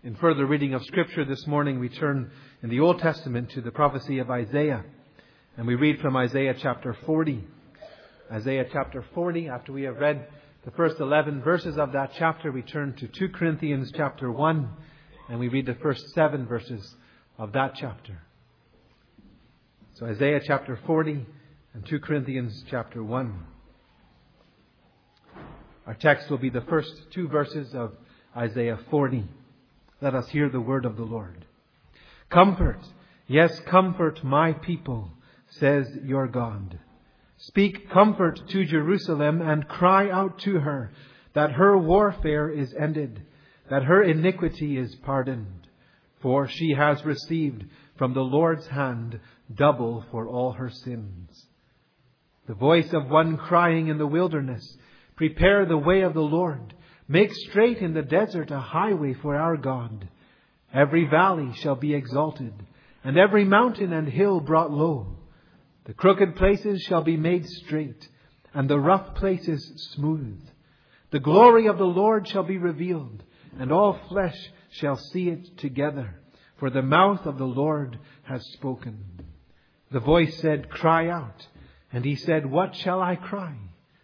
In further reading of Scripture this morning, we turn in the Old Testament to the prophecy of Isaiah. And we read from Isaiah chapter 40. Isaiah chapter 40, after we have read the first 11 verses of that chapter, we turn to 2 Corinthians chapter 1. And we read the first 7 verses of that chapter. So Isaiah chapter 40 and 2 Corinthians chapter 1. Our text will be the first 2 verses of Isaiah 40. Let us hear the word of the Lord. Comfort, yes, comfort my people, says your God. Speak comfort to Jerusalem and cry out to her that her warfare is ended, that her iniquity is pardoned. For she has received from the Lord's hand double for all her sins. The voice of one crying in the wilderness, prepare the way of the Lord. Make straight in the desert a highway for our God. Every valley shall be exalted, and every mountain and hill brought low. The crooked places shall be made straight, and the rough places smooth. The glory of the Lord shall be revealed, and all flesh shall see it together. For the mouth of the Lord has spoken. The voice said, cry out. And he said, what shall I cry?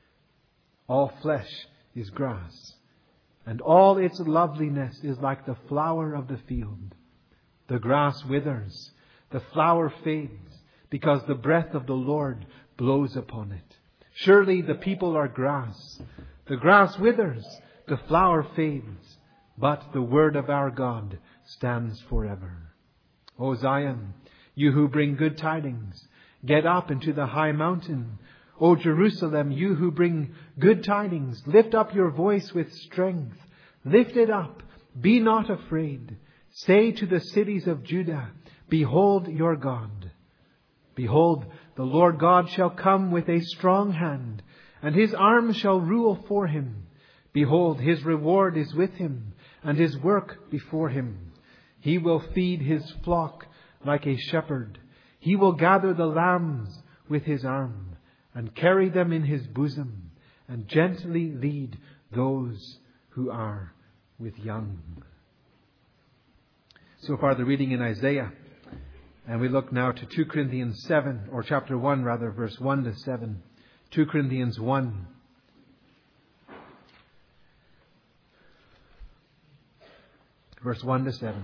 All flesh is grass, and all its loveliness is like the flower of the field. The grass withers, the flower fades, because the breath of the Lord blows upon it. Surely the people are grass. The grass withers, the flower fades, but the word of our God stands forever. O Zion, you who bring good tidings, get up into the high mountain. O Jerusalem, you who bring good tidings, lift up your voice with strength. Lift it up, be not afraid. Say to the cities of Judah, behold your God. Behold, the Lord God shall come with a strong hand, and his arm shall rule for him. Behold, his reward is with him, and his work before him. He will feed his flock like a shepherd. He will gather the lambs with his arm, and carry them in his bosom, and gently lead those who are with young. So far the reading in Isaiah. And we look now to 2 Corinthians 7, or chapter 1 rather, verse 1 to 7. 2 Corinthians 1. Verse 1 to 7.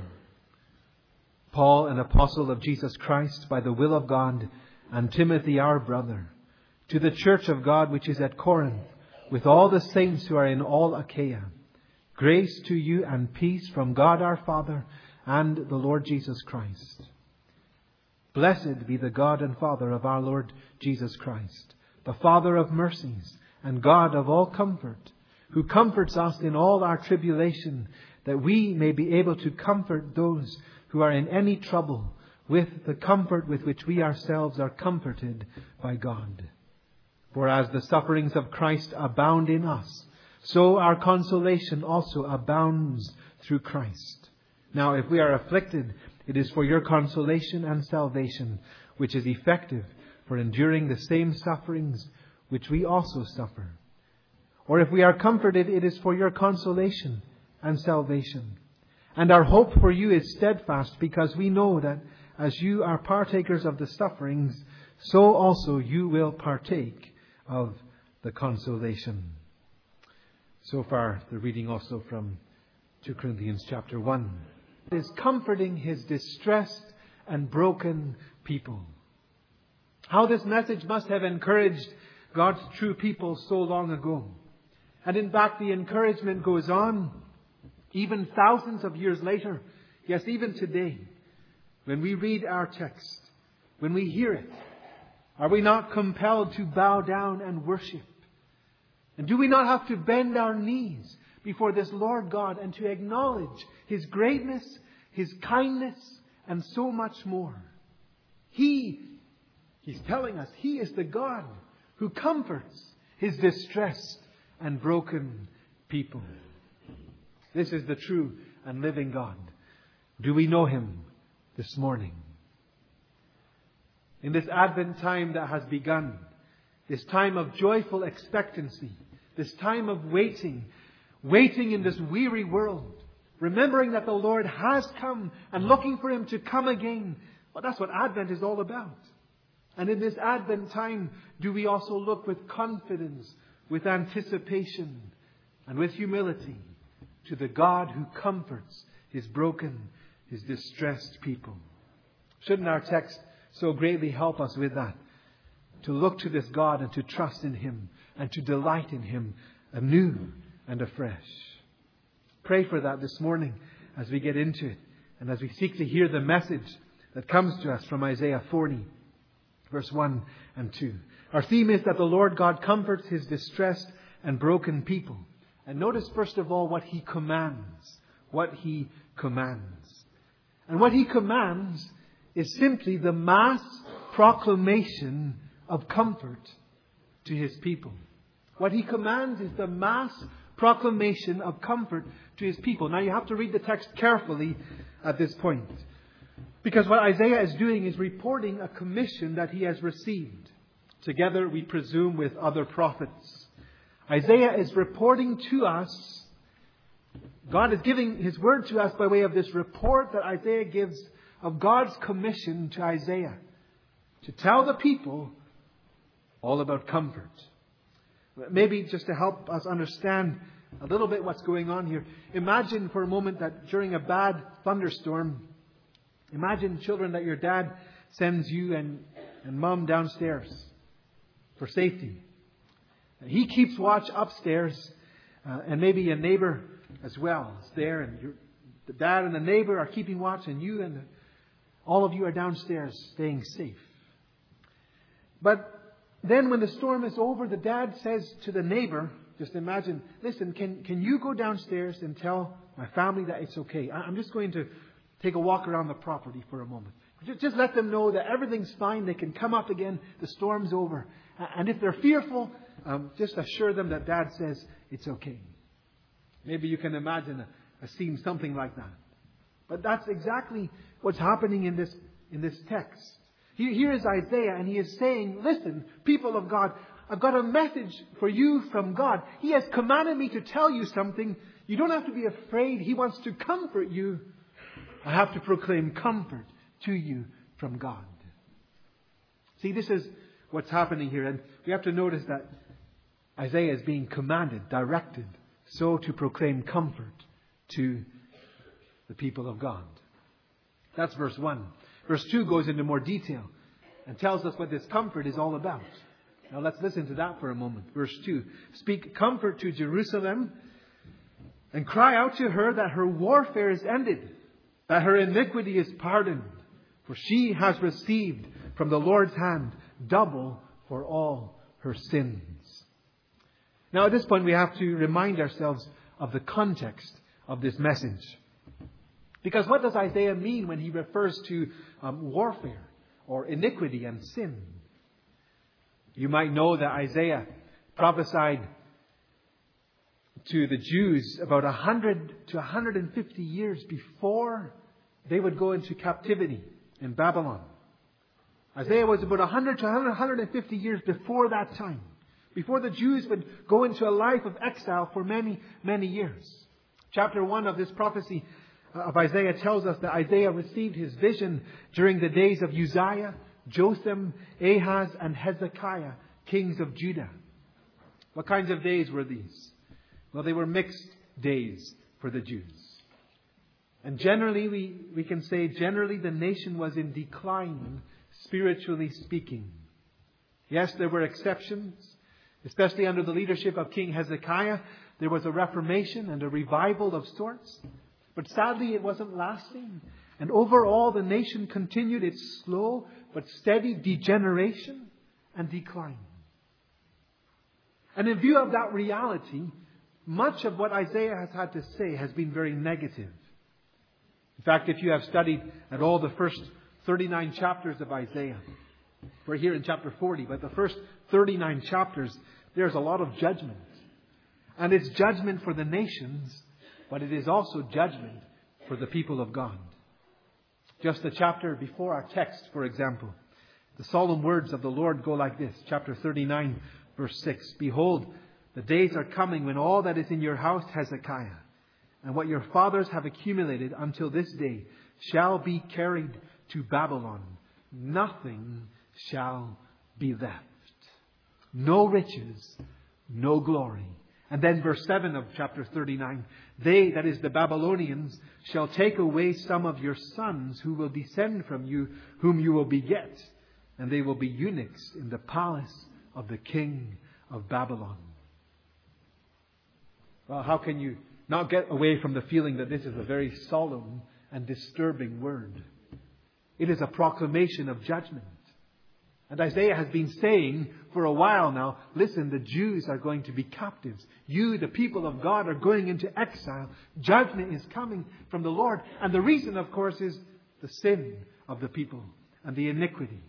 Paul, an apostle of Jesus Christ, by the will of God, and Timothy, our brother, to the church of God which is at Corinth, with all the saints who are in all Achaia. Grace to you and peace from God our Father and the Lord Jesus Christ. Blessed be the God and Father of our Lord Jesus Christ, the Father of mercies and God of all comfort, who comforts us in all our tribulation, that we may be able to comfort those who are in any trouble with the comfort with which we ourselves are comforted by God. For as the sufferings of Christ abound in us, so our consolation also abounds through Christ. Now, if we are afflicted, it is for your consolation and salvation, which is effective for enduring the same sufferings which we also suffer. Or if we are comforted, it is for your consolation and salvation. And our hope for you is steadfast, because we know that as you are partakers of the sufferings, so also you will partake of the consolation. So far, the reading also from 2 Corinthians chapter 1. It is comforting his distressed and broken people. How this message must have encouraged God's true people so long ago. And in fact, the encouragement goes on even thousands of years later. Yes, even today, when we read our text, when we hear it, are we not compelled to bow down and worship? And do we not have to bend our knees before this Lord God and to acknowledge his greatness, his kindness, and so much more? He's telling us he is the God who comforts his distressed and broken people. This is the true and living God. Do we know him this morning? In this Advent time that has begun, this time of joyful expectancy, this time of waiting in this weary world, remembering that the Lord has come and looking for Him to come again. Well, that's what Advent is all about. And in this Advent time, do we also look with confidence, with anticipation, and with humility to the God who comforts His broken, His distressed people? Shouldn't our text so greatly help us with that? To look to this God and to trust in Him and to delight in Him anew and afresh. Pray for that this morning as we get into it and as we seek to hear the message that comes to us from Isaiah 40, verse 1 and 2. Our theme is that the Lord God comforts His distressed and broken people. And notice first of all what He commands. What He commands. And what He commands is simply the mass proclamation of comfort to His people. What He commands is the mass proclamation of comfort to His people. Now you have to read the text carefully at this point. Because what Isaiah is doing is reporting a commission that he has received. Together, we presume, with other prophets. Isaiah is reporting to us. God is giving His word to us by way of this report that Isaiah gives of God's commission to Isaiah. To tell the people all about comfort. Maybe just to help us understand a little bit what's going on here. Imagine for a moment that during a bad thunderstorm, imagine, children, that your dad sends you and mom downstairs for safety. He keeps watch upstairs, and maybe a neighbor as well is there, and the dad and the neighbor are keeping watch, and you and all of you are downstairs staying safe. But then when the storm is over, the dad says to the neighbor, just imagine, listen, can you go downstairs and tell my family that it's okay? I'm just going to take a walk around the property for a moment. Just let them know that everything's fine. They can come up again. The storm's over. And if they're fearful, just assure them that Dad says it's okay. Maybe you can imagine a scene something like that. But that's exactly what's happening in this text. Here is Isaiah, and he is saying, listen, people of God, I've got a message for you from God. He has commanded me to tell you something. You don't have to be afraid. He wants to comfort you. I have to proclaim comfort to you from God. See, this is what's happening here. And we have to notice that Isaiah is being commanded, directed, so to proclaim comfort to the people of God. That's verse 1. Verse 2 goes into more detail and tells us what this comfort is all about. Now let's listen to that for a moment. Verse 2. Speak comfort to Jerusalem and cry out to her that her warfare is ended, that her iniquity is pardoned, for she has received from the Lord's hand double for all her sins. Now at this point we have to remind ourselves of the context of this message. Because what does Isaiah mean when he refers to warfare or iniquity and sin? You might know that Isaiah prophesied to the Jews about 100 to 150 years before they would go into captivity in Babylon. Isaiah was about 100 to 150 years before that time. Before the Jews would go into a life of exile for many, many years. Chapter 1 of this prophecy of Isaiah tells us that Isaiah received his vision during the days of Uzziah, Jotham, Ahaz, and Hezekiah, kings of Judah. What kinds of days were these? Well, they were mixed days for the Jews. And generally, we can say, generally the nation was in decline, spiritually speaking. Yes, there were exceptions, especially under the leadership of King Hezekiah. There was a reformation and a revival of sorts. But sadly, it wasn't lasting. And overall, the nation continued its slow but steady degeneration and decline. And in view of that reality, much of what Isaiah has had to say has been very negative. In fact, if you have studied at all the first 39 chapters of Isaiah, we're here in chapter 40, but the first 39 chapters, there's a lot of judgment. And it's judgment for the nations, but it is also judgment for the people of God. Just the chapter before our text, for example, the solemn words of the Lord go like this. Chapter 39, verse 6. Behold, the days are coming when all that is in your house, Hezekiah, and what your fathers have accumulated until this day shall be carried to Babylon. Nothing shall be left. No riches, no glory. And then verse 7 of chapter 39. They, that is the Babylonians, shall take away some of your sons who will descend from you, whom you will beget. And they will be eunuchs in the palace of the king of Babylon. Well, how can you not get away from the feeling that this is a very solemn and disturbing word? It is a proclamation of judgment. And Isaiah has been saying for a while now, listen, the Jews are going to be captives. You, the people of God, are going into exile. Judgment is coming from the Lord. And the reason, of course, is the sin of the people and the iniquity,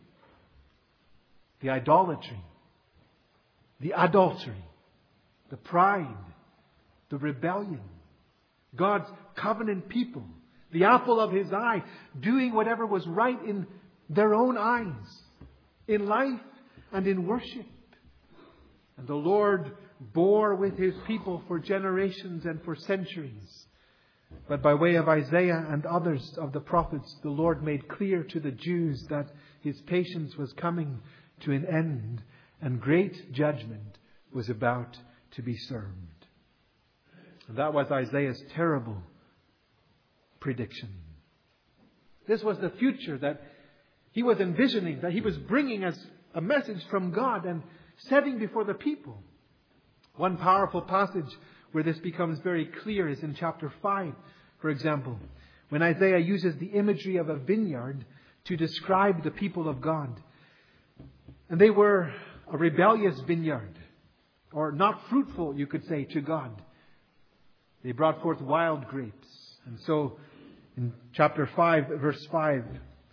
the idolatry, the adultery, the pride, the rebellion. God's covenant people, the apple of His eye, doing whatever was right in their own eyes, in life and in worship. And the Lord bore with His people for generations and for centuries. But by way of Isaiah and others of the prophets, the Lord made clear to the Jews that His patience was coming to an end and great judgment was about to be served. And that was Isaiah's terrible prediction. This was the future that he was envisioning, that he was bringing as a message from God and setting before the people. One powerful passage where this becomes very clear is in chapter 5, for example, when Isaiah uses the imagery of a vineyard to describe the people of God. And they were a rebellious vineyard, or not fruitful, you could say, to God. They brought forth wild grapes. And so in chapter 5, verse 5,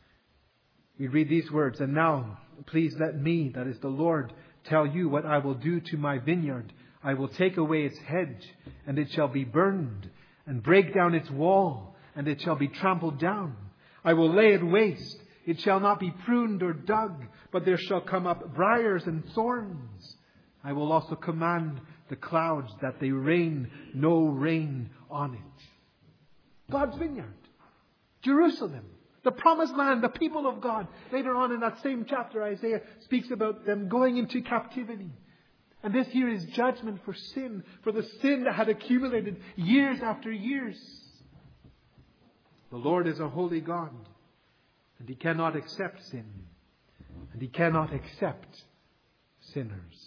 we read these words, "And now, please let me, that is the Lord, tell you what I will do to my vineyard. I will take away its hedge, and it shall be burned, and break down its wall, and it shall be trampled down. I will lay it waste. It shall not be pruned or dug, but there shall come up briars and thorns. I will also command the clouds that they rain no rain on it." God's vineyard. Jerusalem. The promised land, the people of God. Later on in that same chapter, Isaiah speaks about them going into captivity. And this here is judgment for sin, for the sin that had accumulated years after years. The Lord is a holy God, and He cannot accept sin, and He cannot accept sinners.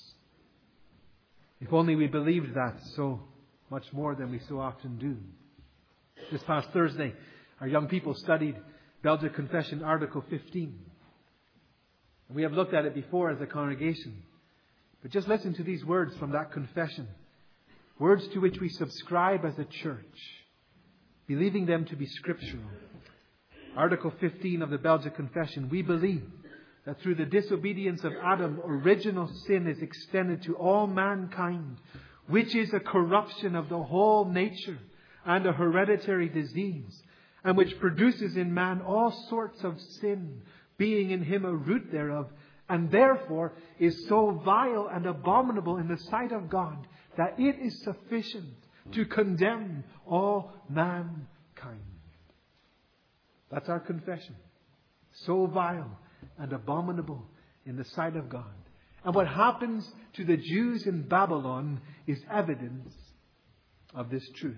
If only we believed that so much more than we so often do. This past Thursday, our young people studied Belgic Confession, Article 15. And we have looked at it before as a congregation. But just listen to these words from that confession. Words to which we subscribe as a church, believing them to be scriptural. Article 15 of the Belgic Confession. We believe that through the disobedience of Adam, original sin is extended to all mankind, which is a corruption of the whole nature and a hereditary disease, and which produces in man all sorts of sin, being in him a root thereof, and therefore is so vile and abominable in the sight of God that it is sufficient to condemn all mankind. That's our confession. So vile and abominable in the sight of God. And what happens to the Jews in Babylon is evidence of this truth.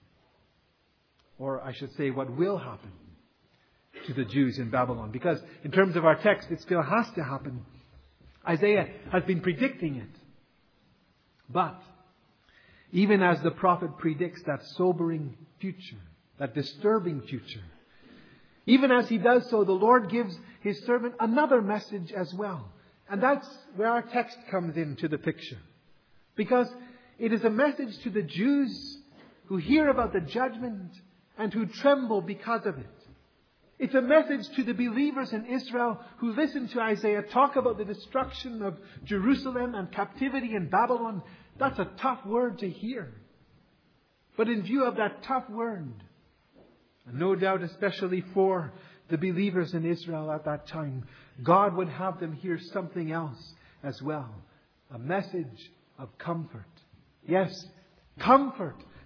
Or I should say, what will happen to the Jews in Babylon. Because in terms of our text, it still has to happen. Isaiah has been predicting it. But even as the prophet predicts that sobering future, that disturbing future, even as he does so, the Lord gives His servant another message as well. And that's where our text comes into the picture. Because it is a message to the Jews who hear about the judgment and who tremble because of it. It's a message to the believers in Israel who listen to Isaiah talk about the destruction of Jerusalem and captivity in Babylon. That's a tough word to hear. But in view of that tough word, and no doubt especially for the believers in Israel at that time, God would have them hear something else as well. A message of comfort. Yes, comfort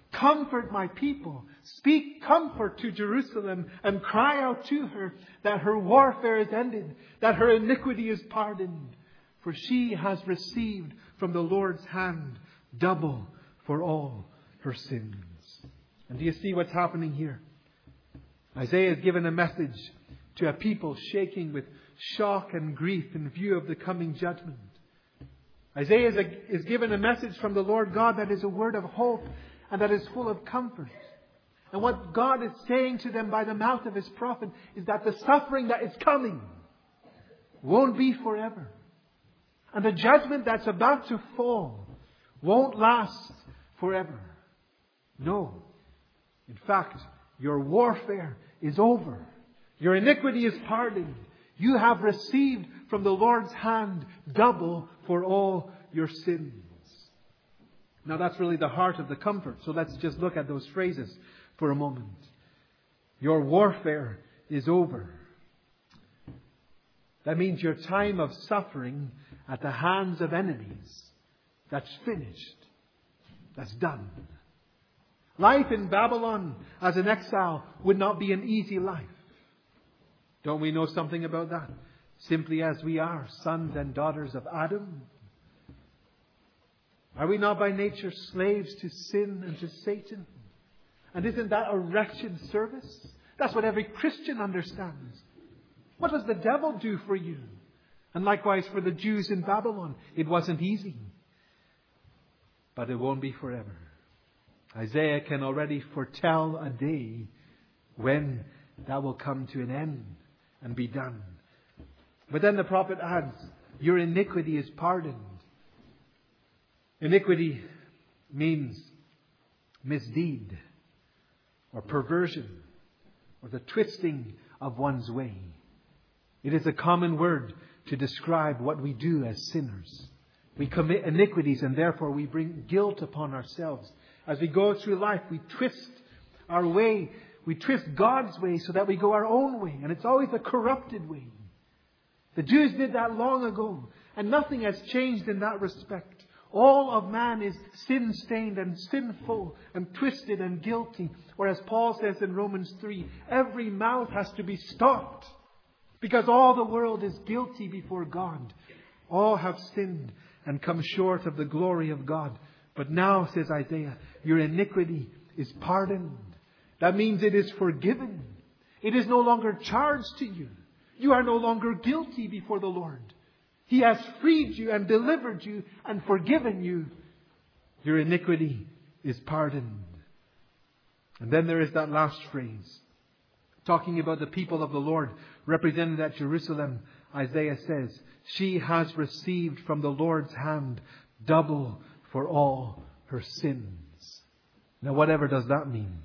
Comfort my people. Speak comfort to Jerusalem and cry out to her that her warfare is ended, that her iniquity is pardoned. For she has received from the Lord's hand double for all her sins. And do you see what's happening here? Isaiah is given a message to a people shaking with shock and grief in view of the coming judgment. Isaiah is given a message from the Lord God that is a word of hope and that is full of comfort. And what God is saying to them by the mouth of His prophet is that the suffering that is coming won't be forever. And the judgment that's about to fall won't last forever. No. In fact, your warfare is over. Your iniquity is pardoned. You have received from the Lord's hand double for all your sins. Now that's really the heart of the comfort. So let's just look at those phrases for a moment. Your warfare is over. That means your time of suffering at the hands of enemies, that's finished. That's done. Life in Babylon as an exile would not be an easy life. Don't we know something about that? Simply as we are sons and daughters of Adam. Are we not by nature slaves to sin and to Satan? And isn't that a wretched service? That's what every Christian understands. What does the devil do for you? And likewise for the Jews in Babylon. It wasn't easy. But it won't be forever. Isaiah can already foretell a day when that will come to an end and be done. But then the prophet adds, your iniquity is pardoned. Iniquity means misdeed or perversion or the twisting of one's way. It is a common word to describe what we do as sinners. We commit iniquities and therefore we bring guilt upon ourselves. As we go through life, we twist our way. We twist God's way so that we go our own way. And it's always a corrupted way. The Jews did that long ago. And nothing has changed in that respect. All of man is sin-stained and sinful and twisted and guilty. Or as Paul says in Romans 3, every mouth has to be stopped. Because all the world is guilty before God. All have sinned and come short of the glory of God. But now, says Isaiah, your iniquity is pardoned. That means it is forgiven. It is no longer charged to you. You are no longer guilty before the Lord. He has freed you and delivered you and forgiven you. Your iniquity is pardoned. And then there is that last phrase. Talking about the people of the Lord represented at Jerusalem, Isaiah says, she has received from the Lord's hand double for all her sins. Now, whatever does that mean?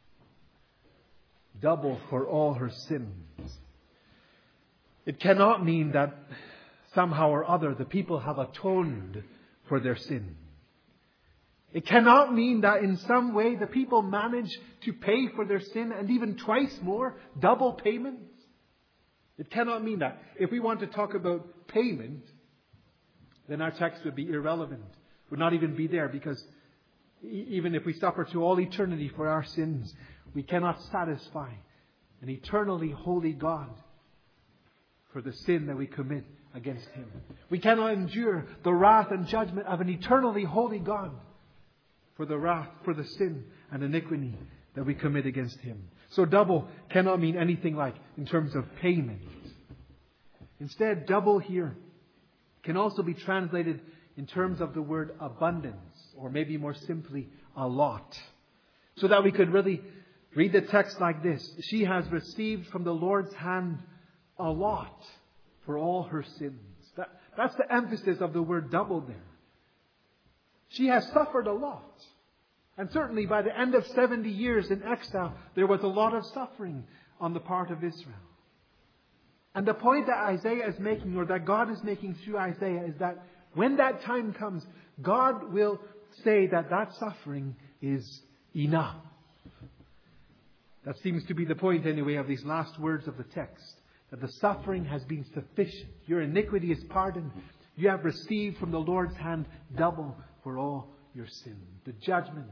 Double for all her sins. It cannot mean that somehow or other the people have atoned for their sin. It cannot mean that in some way the people manage to pay for their sin and even twice more, double payments. It cannot mean that. If we want to talk about payment, then our text would be irrelevant. Would not even be there, because even if we suffer to all eternity for our sins, we cannot satisfy an eternally holy God for the sin that we commit against Him. We cannot endure the wrath and judgment of an eternally holy God for the wrath, for the sin and iniquity that we commit against Him. So double cannot mean anything like in terms of payment. Instead, double here can also be translated in terms of the word abundance, or maybe more simply, a lot. So that we could really read the text like this. She has received from the Lord's hand a lot for all her sins. That's the emphasis of the word double there. She has suffered a lot. And certainly by the end of 70 years in exile, there was a lot of suffering on the part of Israel. And the point that Isaiah is making, or that God is making through Isaiah, is that when that time comes, God will say that that suffering is enough. That seems to be the point anyway of these last words of the text. That the suffering has been sufficient. Your iniquity is pardoned. You have received from the Lord's hand double for all your sin. The judgment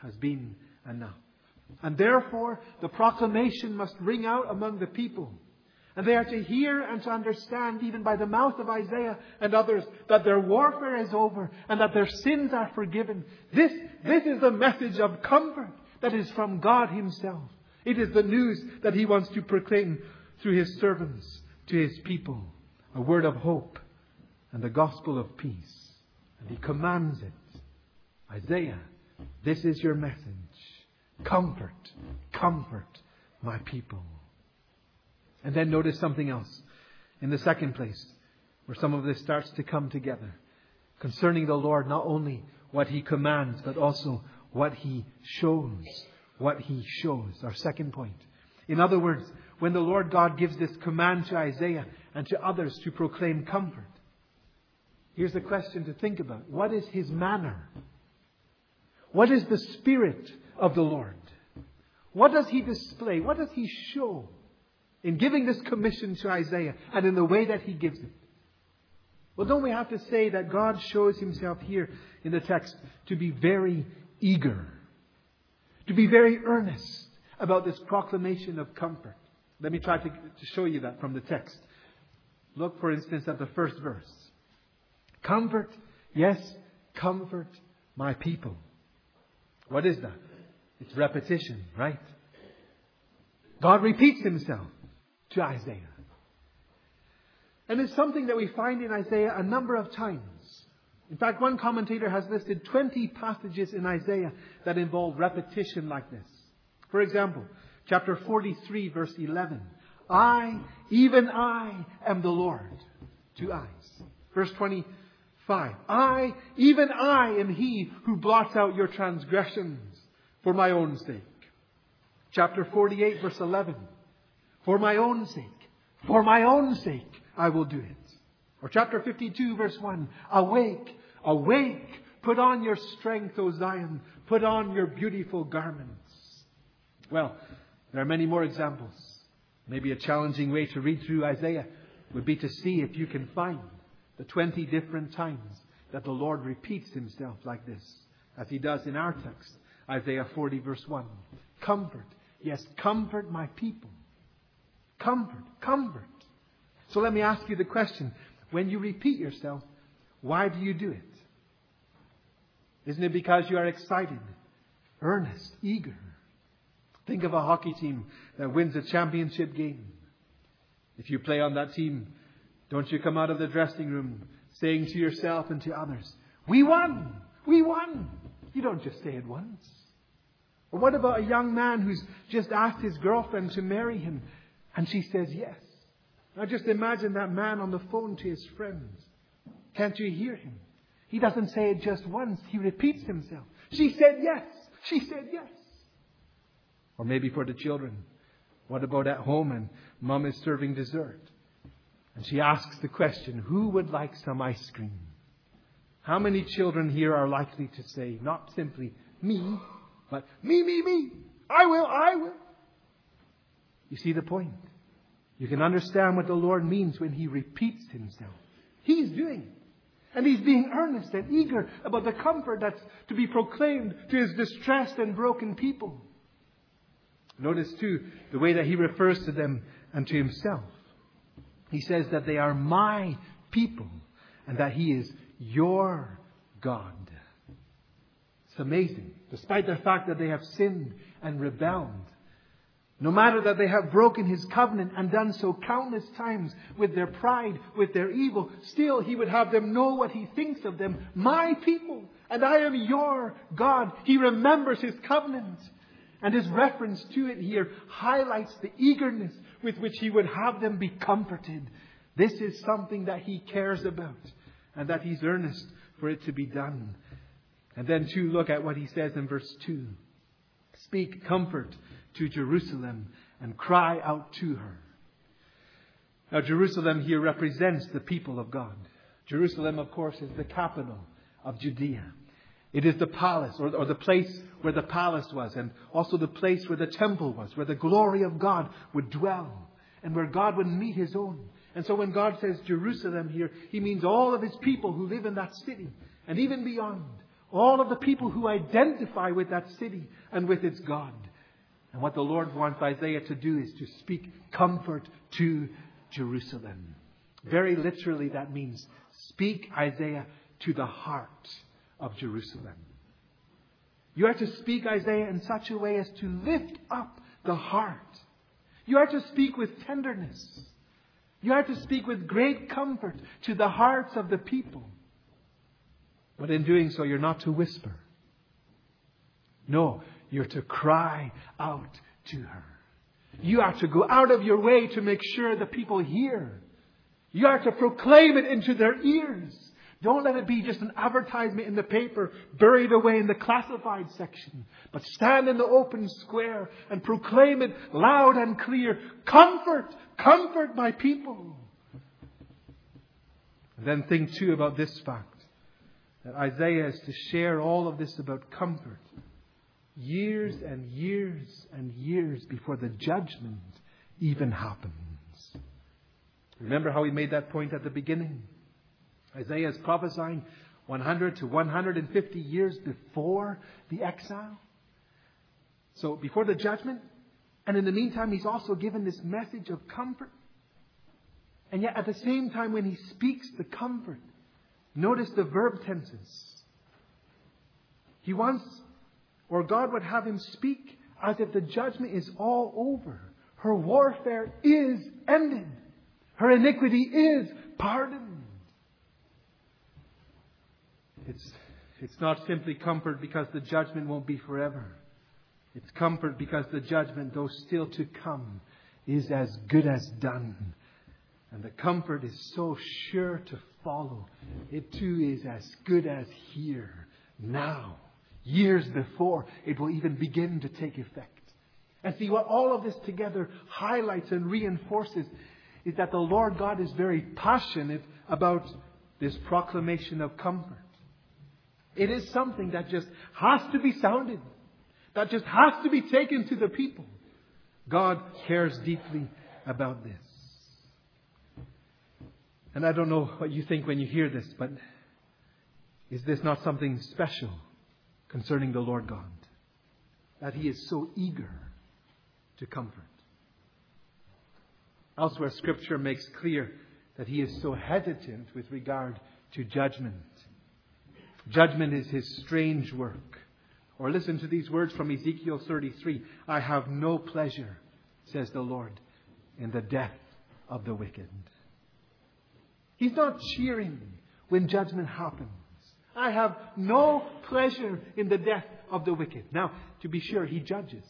has been enough. And therefore, the proclamation must ring out among the people. And they are to hear and to understand, even by the mouth of Isaiah and others, that their warfare is over and that their sins are forgiven. This is the message of comfort that is from God Himself. It is the news that He wants to proclaim through His servants to His people. A word of hope and the gospel of peace. And He commands it. Isaiah, this is your message. Comfort, comfort my people. And then notice something else. In the second place, where some of this starts to come together. Concerning the Lord, not only what He commands, but also what He shows. What He shows. Our second point. In other words, when the Lord God gives this command to Isaiah and to others to proclaim comfort, here's the question to think about. What is His manner? What is the Spirit of the Lord? What does He display? What does He show in giving this commission to Isaiah and in the way that He gives it? Well, don't we have to say that God shows Himself here in the text to be very eager, to be very earnest about this proclamation of comfort? Let me try to show you that from the text. Look, for instance, at the first verse. Comfort, yes, comfort my people. What is that? It's repetition, right? God repeats Himself to Isaiah. And it's something that we find in Isaiah a number of times. In fact, one commentator has listed 20 passages in Isaiah that involve repetition like this. For example, chapter 43, verse 11. I, even I, am the Lord. 2 eyes. Verse 25. I, even I, am He who blots out your transgressions for my own sake. Chapter 48, verse 11. For my own sake, I will do it. Or chapter 52, verse 1. Awake, awake, put on your strength, O Zion. Put on your beautiful garments. Well, there are many more examples. Maybe a challenging way to read through Isaiah would be to see if you can find the 20 different times that the Lord repeats Himself like this, as He does in our text, Isaiah 40, verse 1. Comfort, yes, comfort my people. Comfort, comfort. So let me ask you the question. When you repeat yourself, why do you do it? Isn't it because you are excited, earnest, eager? Think of a hockey team that wins a championship game. If you play on that team, don't you come out of the dressing room saying to yourself and to others, we won! We won! You don't just say it once. Or what about a young man who's just asked his girlfriend to marry him and she says yes? Now just imagine that man on the phone to his friends. Can't you hear him? He doesn't say it just once. He repeats himself. She said yes. She said yes. Or maybe for the children. What about at home and mom is serving dessert? And she asks the question, who would like some ice cream? How many children here are likely to say, not simply me, but me. I will. You see the point? You can understand what the Lord means when He repeats Himself. He's doing it. And He's being earnest and eager about the comfort that's to be proclaimed to His distressed and broken people. Notice too the way that He refers to them and to Himself. He says that they are my people and that He is your God. It's amazing. Despite the fact that they have sinned and rebelled, no matter that they have broken His covenant and done so countless times with their pride, with their evil, still He would have them know what He thinks of them. My people, and I am your God. He remembers His covenant. And His reference to it here highlights the eagerness with which He would have them be comforted. This is something that He cares about and that He's earnest for it to be done. And then too, look at what He says in verse 2. Speak comfort to Jerusalem and cry out to her. Now Jerusalem here represents the people of God. Jerusalem, of course, is the capital of Judea. It is the palace or the place where the palace was, and also the place where the temple was, where the glory of God would dwell and where God would meet His own. And so when God says Jerusalem here, He means all of His people who live in that city and even beyond. All of the people who identify with that city and with its God. And what the Lord wants Isaiah to do is to speak comfort to Jerusalem. Very literally, that means speak, Isaiah, to the heart of Jerusalem. You are to speak, Isaiah, in such a way as to lift up the heart. You are to speak with tenderness. You are to speak with great comfort to the hearts of the people. But in doing so, you're not to whisper. No, you're to cry out to her. You are to go out of your way to make sure the people hear. You are to proclaim it into their ears. Don't let it be just an advertisement in the paper buried away in the classified section. But stand in the open square and proclaim it loud and clear. Comfort, comfort my people. And then think too about this fact. That Isaiah is to share all of this about comfort years and years and years before the judgment even happens. Remember how we made that point at the beginning? Isaiah is prophesying 100 to 150 years before the exile. So before the judgment. And in the meantime, he's also given this message of comfort. And yet at the same time when he speaks the comfort, notice the verb tenses. He wants, or God would have him speak as if the judgment is all over. Her warfare is ended. Her iniquity is pardoned. It's not simply comfort because the judgment won't be forever. It's comfort because the judgment, though still to come, is as good as done. And the comfort is so sure to follow. It too is as good as here, now, years before it will even begin to take effect. And see, what all of this together highlights and reinforces is that the Lord God is very passionate about this proclamation of comfort. It is something that just has to be sounded, that just has to be taken to the people. God cares deeply about this. And I don't know what you think when you hear this, but is this not something special concerning the Lord God? That He is so eager to comfort. Elsewhere, Scripture makes clear that He is so hesitant with regard to judgment. Judgment is His strange work. Or listen to these words from Ezekiel 33. I have no pleasure, says the Lord, in the death of the wicked. He's not cheering when judgment happens. I have no pleasure in the death of the wicked. Now, to be sure, He judges.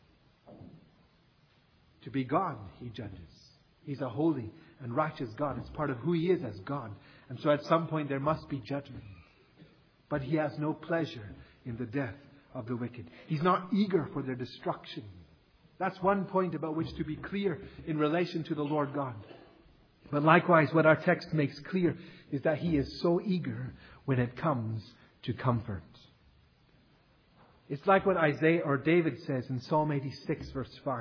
To be God, He judges. He's a holy and righteous God. It's part of who He is as God. And so at some point there must be judgment. But He has no pleasure in the death of the wicked. He's not eager for their destruction. That's one point about which to be clear in relation to the Lord God. But likewise, what our text makes clear is that He is so eager when it comes to comfort. It's like what Isaiah or David says in Psalm 86 verse 5.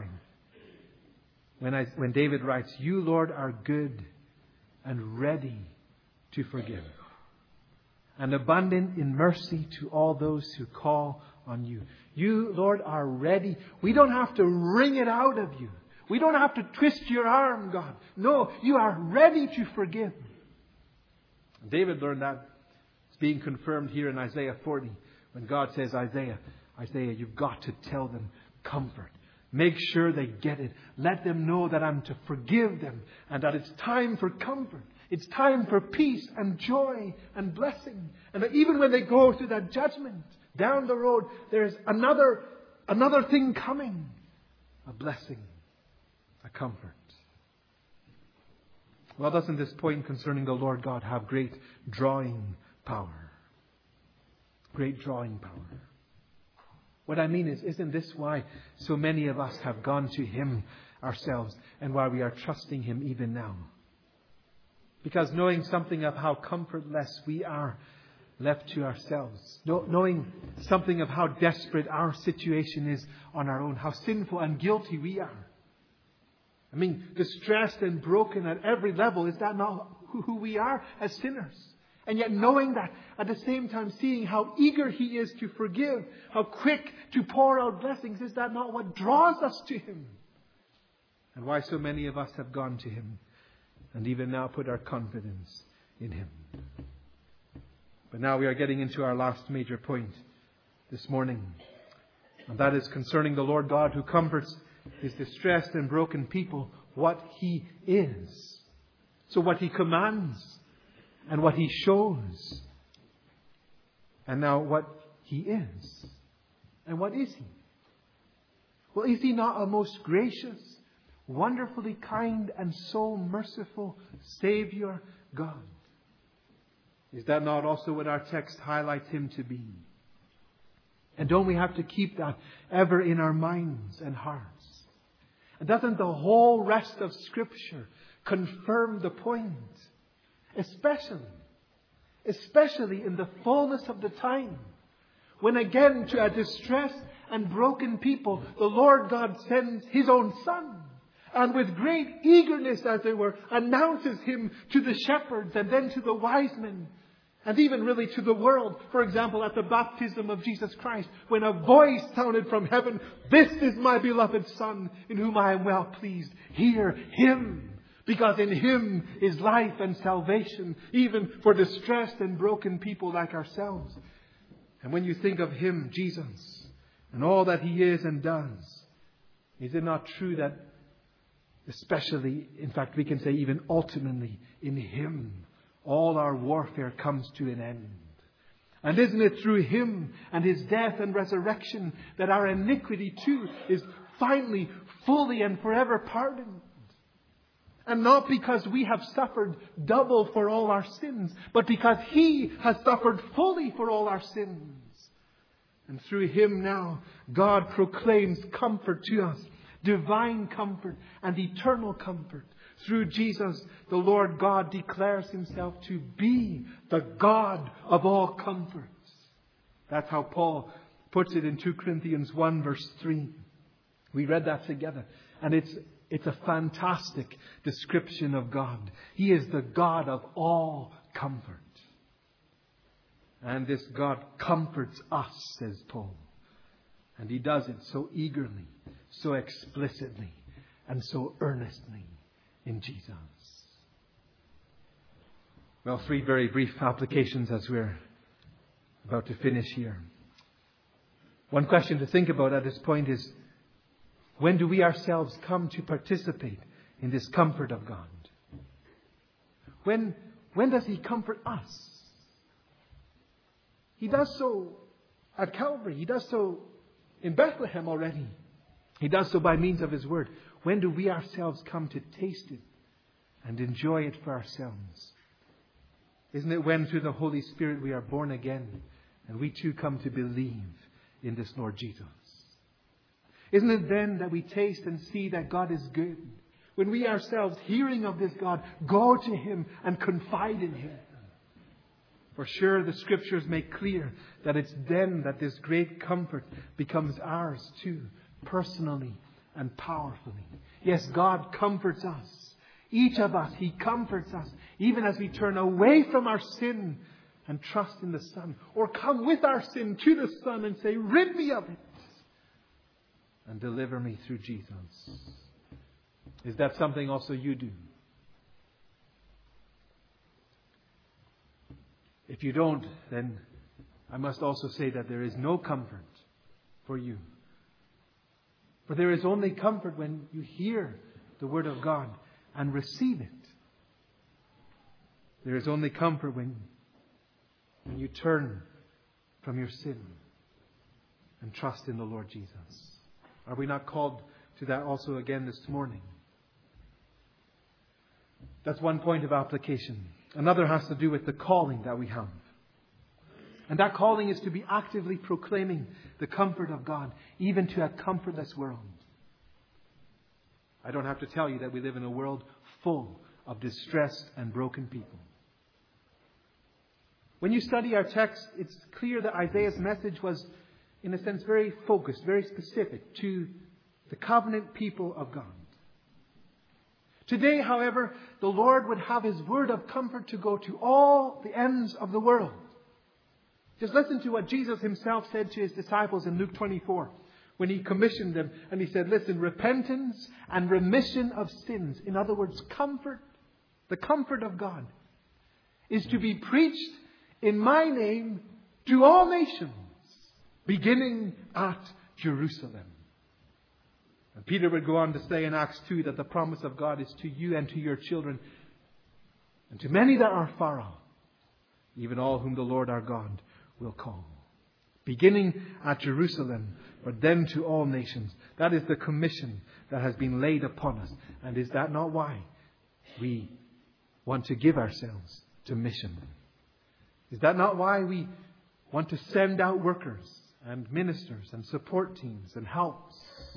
When David writes, You, Lord, are good and ready to forgive, and abundant in mercy to all those who call on You. You, Lord, are ready. We don't have to wring it out of You. We don't have to twist Your arm, God. No, You are ready to forgive. David learned that. It's being confirmed here in Isaiah 40. When God says, Isaiah, you've got to tell them comfort. Make sure they get it. Let them know that I'm to forgive them and that it's time for comfort. It's time for peace and joy and blessing. And that even when they go through that judgment down the road, there's another thing coming. A blessing. A comfort. Well, doesn't this point concerning the Lord God have great drawing power? Great drawing power. What I mean is, isn't this why so many of us have gone to Him ourselves and why we are trusting Him even now? Because knowing something of how comfortless we are left to ourselves, knowing something of how desperate our situation is on our own, how sinful and guilty we are. I mean, distressed and broken at every level. Is that not who we are as sinners? And yet knowing that, at the same time seeing how eager He is to forgive, how quick to pour out blessings, is that not what draws us to Him? And why so many of us have gone to Him and even now put our confidence in Him. But now we are getting into our last major point this morning. And that is concerning the Lord God who comforts His distressed and broken people, what He is. So what He commands and what He shows. And now what He is. And what is He? Well, is He not a most gracious, wonderfully kind and so merciful Savior God? Is that not also what our text highlights Him to be? And don't we have to keep that ever in our minds and hearts? And doesn't the whole rest of Scripture confirm the point? Especially in the fullness of the time, when again to a distressed and broken people, the Lord God sends His own Son, and with great eagerness, as it were, announces Him to the shepherds and then to the wise men, and even really to the world. For example, at the baptism of Jesus Christ, when a voice sounded from heaven, "This is my beloved Son, in whom I am well pleased. Hear Him." Because in Him is life and salvation, even for distressed and broken people like ourselves. And when you think of Him, Jesus, and all that He is and does, is it not true that especially, in fact, we can say even ultimately, in Him, all our warfare comes to an end? And isn't it through Him and His death and resurrection that our iniquity too is finally, fully and forever pardoned? And not because we have suffered double for all our sins, but because He has suffered fully for all our sins. And through Him now, God proclaims comfort to us, divine comfort and eternal comfort. Through Jesus, the Lord God declares Himself to be the God of all comforts. That's how Paul puts it in 2 Corinthians 1 verse 3. We read that together. And it's a fantastic description of God. He is the God of all comfort. And this God comforts us, says Paul. And He does it so eagerly, so explicitly, and so earnestly in Jesus. Well, 3 very brief applications as we're about to finish here. One question to think about at this point is, when do we ourselves come to participate in this comfort of God? When does He comfort us? He does so at Calvary. He does so in Bethlehem already. He does so by means of His Word. When do we ourselves come to taste it and enjoy it for ourselves? Isn't it when through the Holy Spirit we are born again and we too come to believe in this Lord Jesus? Isn't it then that we taste and see that God is good? When we ourselves, hearing of this God, go to Him and confide in Him. For sure, the Scriptures make clear that it's then that this great comfort becomes ours too, personally and powerfully. Yes, God comforts us. Each of us, He comforts us, even as we turn away from our sin and trust in the Son. Or come with our sin to the Son and say, "Rid me of it and deliver me through Jesus." Is that something also you do? If you don't, then I must also say that there is no comfort for you. For there is only comfort when you hear the Word of God and receive it. There is only comfort when you turn from your sin and trust in the Lord Jesus. Are we not called to that also again this morning? That's one point of application. Another has to do with the calling that we have. And that calling is to be actively proclaiming the comfort of God, even to a comfortless world. I don't have to tell you that we live in a world full of distressed and broken people. When you study our text, it's clear that Isaiah's message was, in a sense, very focused, very specific to the covenant people of God. Today, however, the Lord would have His word of comfort to go to all the ends of the world. Just listen to what Jesus Himself said to His disciples in Luke 24 when He commissioned them. And He said, listen, repentance and remission of sins, in other words, comfort, the comfort of God, is to be preached in my name to all nations, beginning at Jerusalem. And Peter would go on to say in Acts 2 that the promise of God is to you and to your children and to many that are far off, even all whom the Lord our God will call. Beginning at Jerusalem, but then to all nations. That is the commission that has been laid upon us. And is that not why we want to give ourselves to mission? Is that not why we want to send out workers and ministers and support teams and helps?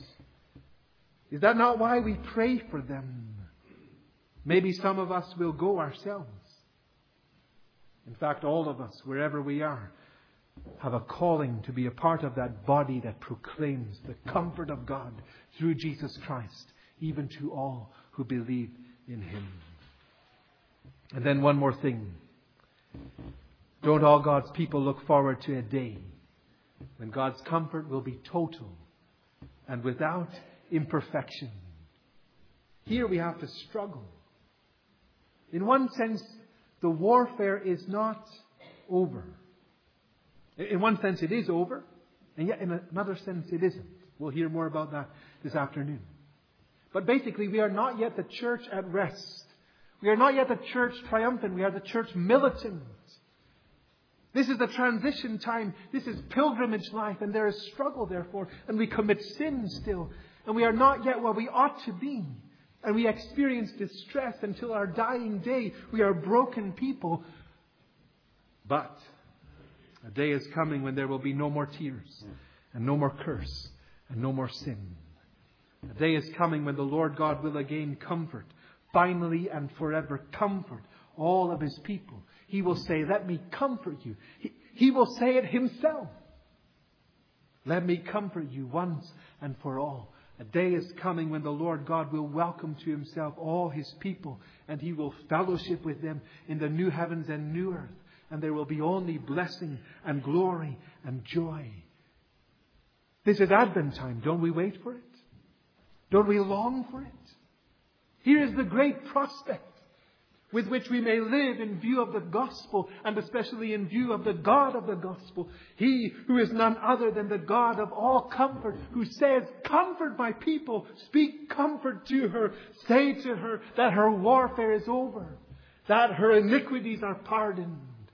Is that not why we pray for them? Maybe some of us will go ourselves. In fact, all of us, wherever we are, have a calling to be a part of that body that proclaims the comfort of God through Jesus Christ, even to all who believe in Him. And then one more thing. Don't all God's people look forward to a day when God's comfort will be total and without imperfection? Here we have to struggle. In one sense, the warfare is not over. In one sense, it is over, and yet in another sense, it isn't. We'll hear more about that this afternoon. But basically, we are not yet the church at rest. We are not yet the church triumphant. We are the church militant. This is the transition time. This is pilgrimage life, and there is struggle, therefore, and we commit sin still. And we are not yet where we ought to be. And we experience distress until our dying day. We are broken people. But a day is coming when there will be no more tears and no more curse and no more sin. A day is coming when the Lord God will again comfort, finally and forever comfort all of His people. He will say, let me comfort you. He will say it Himself. Let me comfort you once and for all. A day is coming when the Lord God will welcome to Himself all His people, and He will fellowship with them in the new heavens and new earth. And there will be only blessing and glory and joy. This is Advent time. Don't we wait for it? Don't we long for it? Here is the great prospect with which we may live in view of the gospel, and especially in view of the God of the gospel. He who is none other than the God of all comfort, who says, comfort my people, speak comfort to her, say to her that her warfare is over, that her iniquities are pardoned.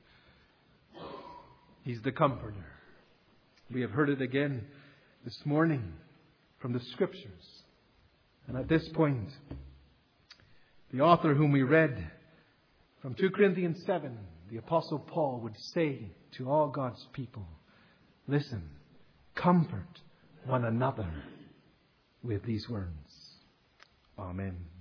He's the comforter. We have heard it again this morning from the Scriptures. And at this point, the author whom we read from 2 Corinthians 7, the Apostle Paul would say to all God's people, listen, comfort one another with these words. Amen.